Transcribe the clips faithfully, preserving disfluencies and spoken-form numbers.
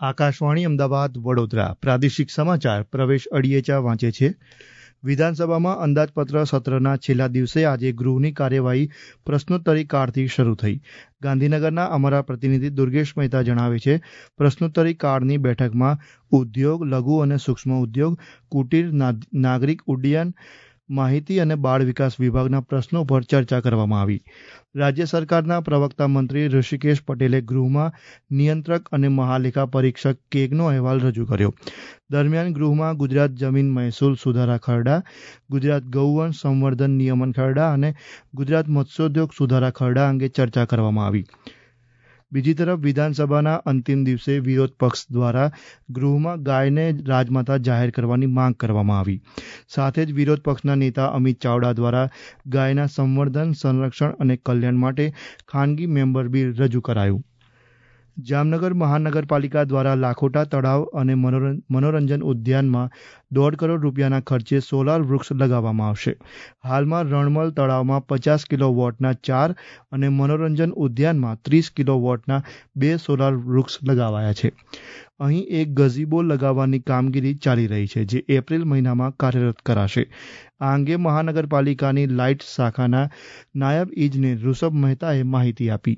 આકાશવાણી અમદાવાદ વડોદરા પ્રાદેશિક સમાચાર પ્રવેશ અડિયેચા વાંચે છે. વિધાનસભામાં અંદાજપત્ર સત્રના છેલ્લા દિવસે આજે ગૃહની કાર્યવાહી પ્રશ્નોત્તરી કાળથી શરૂ થઈ. ગાંધીનગરના અમારા પ્રતિનિધિ દુર્ગેશ મહેતા જણાવે છે, પ્રશ્નોત્તરી કાળની બેઠકમાં ઉદ્યોગ, લઘુ અને સૂક્ષ્મ ઉદ્યોગ, કુટીર, નાગરિક ઉડ્ડયન, માહિતી અને બાળ વિકાસ વિભાગના પ્રશ્નો પર ચર્ચા કરવામાં આવી. રાજ્ય સરકારના પ્રવક્તા મંત્રી ઋષિકેશ પટેલે ગૃહમાં નિયંત્રક અને મહાલેખા પરીક્ષક કેગનો અહેવાલ રજૂ કર્યો. દરમિયાન ગૃહમાં ગુજરાત જમીન મહેસૂલ સુધારા ખરડા, ગુજરાત ગૌવંશ સંવર્ધન નિયમન ખરડા અને ગુજરાત મત્સ્યોદ્યોગ સુધારા ખરડા અંગે ચર્ચા કરવામાં આવી. બીજી તરફ વિધાનસભાના અંતિમ દિવસે વિરોધ પક્ષ દ્વારા ગૃહમાં ગાયને રાજમાતા જાહેર કરવાની માંગ કરવામાં આવી. સાથે જ વિરોધ પક્ષના નેતા અમિત ચાવડા દ્વારા ગાયના સંવર્ધન, સંરક્ષણ અને કલ્યાણ માટે ખાનગી મેમ્બર બિલ રજૂ કરાયું. જામનગર મહાનગરપાલિકા દ્વારા લાખોટા તળાવ અને મનોરંજન ઉદ્યાનમાં દોઢ કરોડ રૂપિયાના ખર્ચે સોલાર વૃક્ષ લગાવવામાં આવશે. હાલમાં રણમલ તળાવમાં પચાસ કિલો વોટના ચાર અને મનોરંજન ઉદ્યાનમાં ત્રીસ કિલો વોટના બે સોલાર વૃક્ષ લગાવાયા છે. અહીં એક ગઝીબો લગાવવાની કામગીરી ચાલી રહી છે, જે એપ્રિલ મહિનામાં કાર્યરત કરાશે. આ અંગે મહાનગરપાલિકાની લાઇટ શાખાના નાયબ ઇજનેર ઋષભ મહેતાએ માહિતી આપી.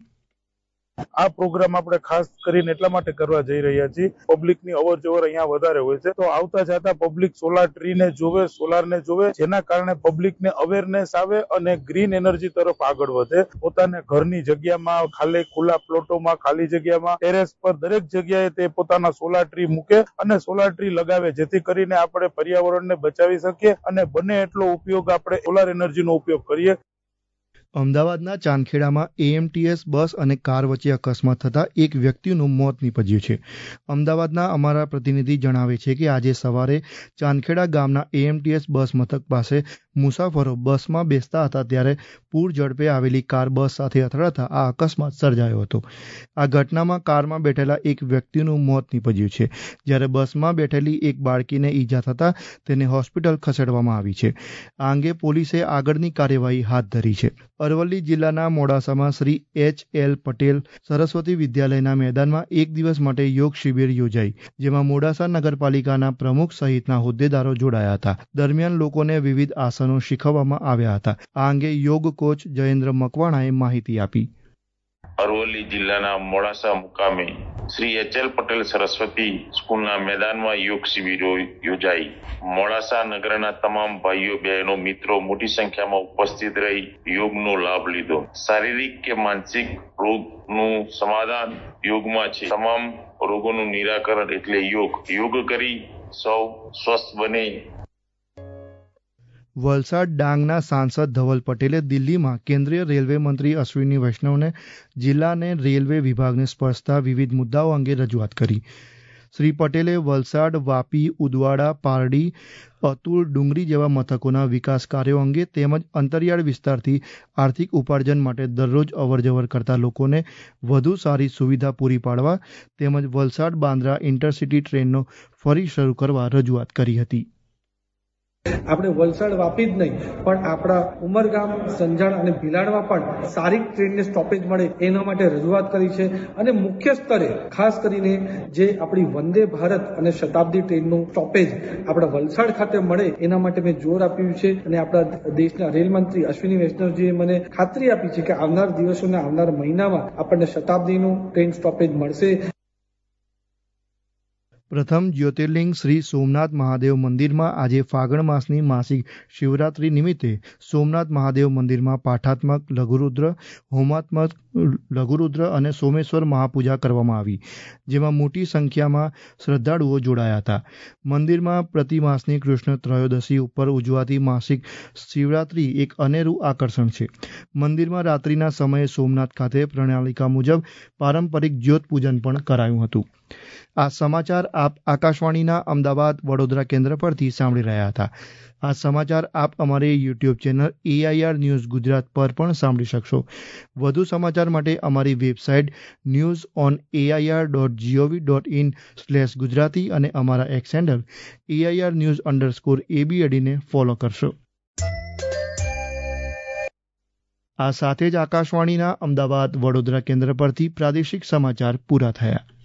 આ પ્રોગ્રામ આપણે ખાસ કરીને એટલા માટે કરવા જઈ રહ્યા છીએ, પબ્લિકની અવર જવર અહીંયા વધારે હોય છે, તો આવતા જતા પબ્લિક સોલાર ટ્રીને જોવે, સોલારને જોવે, જેના કારણે પબ્લિકને અવેરનેસ આવે અને ગ્રીન એનર્જી તરફ આગળ વધે. પોતાને ઘરની જગ્યામાં, ખાલી ખુલ્લા પ્લોટોમાં, ખાલી જગ્યામાં, ટેરેસ પર દરેક જગ્યાએ તે પોતાના સોલાર ટ્રી મૂકે અને સોલાર ટ્રી લગાવે, જેથી કરીને આપણે પર્યાવરણને બચાવી શકીએ અને બને એટલો ઉપયોગ આપણે સોલાર એનર્જીનો ઉપયોગ કરીએ. અમદાવાદના ચાંદખેડામાં એએમટીએસ બસ અને કાર વચ્ચે અકસ્માત થતાં એક વ્યક્તિનું મોત નીપજ્યું છે. અમદાવાદના અમારા પ્રતિનિધિ જણાવે છે કે આજે સવારે ચાંદખેડા ગામના એએમટીએસ બસ મથક પાસે મુસાફરો બસમાં બેસતા હતા ત્યારે પૂર ઝડપે આવેલી કાર બસ સાથે અથડાતા આ અકસ્માત સર્જાયો હતો. આ ઘટનામાં કારમાં બેઠેલા એક વ્યક્તિનું મોત નીપજ્યું છે, જ્યારે બસમાં બેઠેલી એક બાળકીને ઈજા થતાં તેને હોસ્પિટલ ખસેડવામાં આવી છે. આ અંગે પોલીસે આગળની કાર્યવાહી હાથ ધરી છે. અરવલ્લી જિલ્લાના મોડાસામાં શ્રી એચ એલ પટેલ સરસ્વતી વિદ્યાલયના મેદાનમાં એક દિવસ માટે યોગ શિબિર યોજાઈ, જેમાં મોડાસા નગરપાલિકાના પ્રમુખ સહિતના હોદ્દેદારો જોડાયા હતા. દરમિયાન લોકોને વિવિધ આસનો શીખવવામાં આવ્યા હતા. આ અંગે યોગ કોચ જયેન્દ્ર મકવાણાએ માહિતી આપી. અરવલ્લી જિલ્લાના મોડાસા મુકામે શ્રી એચ એલ પટેલ સરસ્વતી સ્કૂલના મેદાનમાં યોગ શિબિર યોજાઈ. મોડાસા નગરના તમામ ભાઈઓ બહેનો મિત્રો મોટી સંખ્યામાં ઉપસ્થિત રહી યોગનો લાભ લીધો. શારીરિક કે માનસિક રોગનું સમાધાન યોગમાં છે. તમામ રોગોનું નિરાકરણ એટલે યોગ. યોગ કરી સૌ સ્વસ્થ બને. વલસાડ ડાંગના સાંસદ ધવલ પટેલે દિલ્હીમાં કેન્દ્રીય રેલવે મંત્રી અશ્વિની વૈષ્ણવને જિલ્લાને રેલવે વિભાગને સ્પર્શતા વિવિધ મુદ્દાઓ અંગે રજૂઆત કરી. શ્રી પટેલે વલસાડ, વાપી, ઉદવાડા, પારડી, અતુલ, ડુંગરી જેવા મથકોના વિકાસ કાર્યો અંગે તેમજ અંતરિયાળ વિસ્તારથી આર્થિક ઉપાર્જન માટે દરરોજ અવરજવર કરતા લોકોને વધુ સારી સુવિધા પૂરી પાડવા તેમજ વલસાડ બાંદ્રા ઇન્ટરસિટી ટ્રેનનો ફરી શરૂ કરવા રજૂઆત કરી હતી. આપણે વલસાડ વાપી જ નહીં પણ આપણા ઉમરગામ, સંજાણ અને ભીલાડમાં પણ સારી ટ્રેનને સ્ટોપેજ મળે એના માટે રજૂઆત કરી છે. અને મુખ્ય સ્તરે ખાસ કરીને જે આપણી વંદે ભારત અને શતાબ્દી ટ્રેનનું સ્ટોપેજ આપણા વલસાડ ખાતે મળે એના માટે મેં જોર આપ્યું છે. અને આપણા દેશના રેલ મંત્રી અશ્વિની વૈષ્ણવજીએ મને ખાતરી આપી છે કે આવનાર દિવસોના આવનાર મહિનામાં આપણને શતાબ્દીનું ટ્રેન સ્ટોપેજ મળશે. પ્રથમ જ્યોતિર્લિંગ શ્રી સોમનાથ મહાદેવ મંદિરમાં આજે ફાગણ માસની માસિક શિવરાત્રી નિમિત્તે સોમનાથ મહાદેવ મંદિરમાં પાઠાત્મક, લઘુરુદ્ર, હોમાત્મક લઘુરુદ્ર અને સોમેશ્વર મહાપૂજા કરવામાં આવી, જેમાં મોટી સંખ્યામાં શ્રદ્ધાળુઓ જોડાયા હતા. મંદિરમાં પ્રતિ માસની કૃષ્ણ ત્રયોદશી ઉપર ઉજવાતી માસિક શિવરાત્રી એક અનેરું આકર્ષણ છે. મંદિરમાં રાત્રિના સમયે સોમનાથ ખાતે પ્રણાલિકા મુજબ પારંપરિક જ્યોત પૂજન પણ કરાયું હતું. આ સમાચાર આપ આકાશવાણીના અમદાવાદ વડોદરા કેન્દ્ર પરથી સાંભળી રહ્યા હતા. આ સમાચાર આપ અમારી YouTube channel AIR news Gujarat પર પણ સાંભળી શકશો. વધુ સમાચાર માટે અમારી website news on AIR dot GOV dot in slash Gujarati અને અમારા X handle AIR news underscore એબીએડીને ફોલો કરશો. આ સાથે જ આકાશવાણીના અમદાવાદ વડોદરા કેન્દ્ર પરથી પ્રાદેશિક સમાચાર પૂરા થયા.